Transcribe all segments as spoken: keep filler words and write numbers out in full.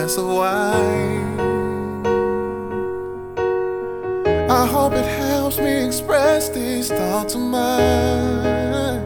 glass of wine. I hope it helps me express these thoughts of mine.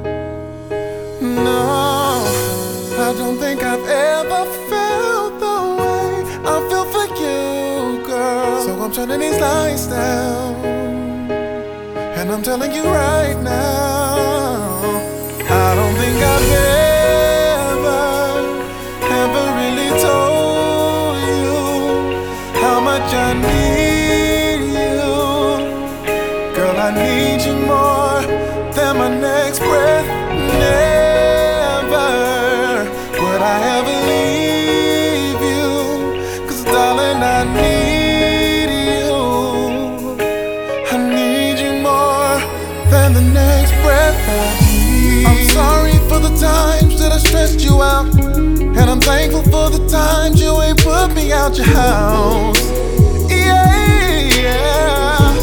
No, I don't think I've ever felt the way I feel for you, girl. So I'm turning these lights down, and I'm telling you right now, I don't think I've ever, ever really told you how much I need you. Girl, I need you more than my next breath. Never would I ever leave you, 'cause darling, I need you. I need you more than the next breath I need. I'm sorry for the times that I stressed you out, and I'm thankful for the times you ain't put me out your house. Yeah, yeah.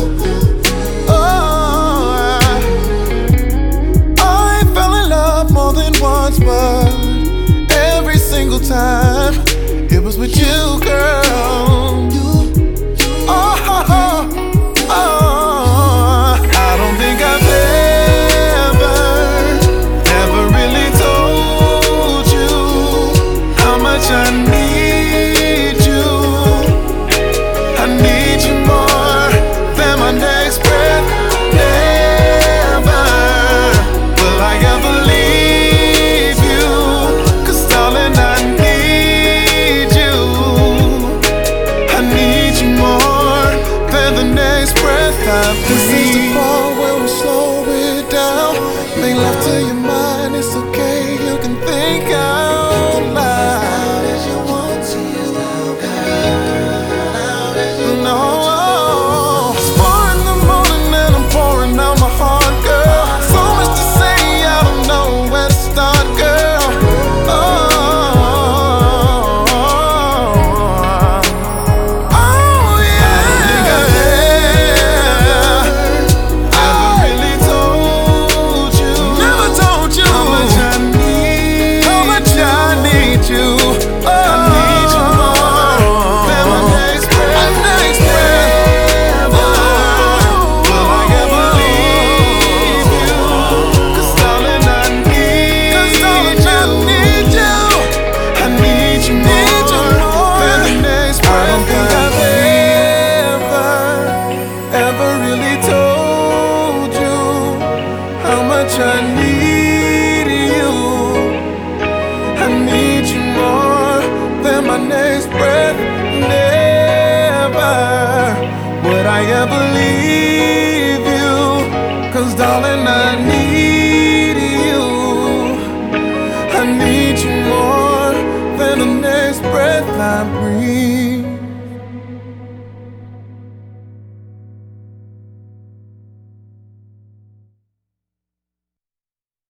Oh, I fell in love more than once, but every single time it was with you, girl. Oh, oh, oh. I don't think I've ever, ever really told you how much I need you. I need you more than my next breath. Never will I ever leave you, 'cause darling, I need you. I need you more than the next breath I breathe. This is the part where we slow it down. Make love to your mind, it's okay, you can think out loud as you want to. No, it's four in the morning and I'm pouring out my heart, girl. So much to say, I don't know where to start, girl. Oh, oh yeah. I don't think I've ever really told you, never told you how much I need, how much I need you. Oh, I need you more than my next breath. My next breath. Oh, will I ever leave you? 'Cause darling, I need, 'cause darling, I need you. I need you more than the next breath. I don't think I've ever, ever really told you how much I need you. I need you more than my next breath. Never would I ever leave you, 'cause darling, I need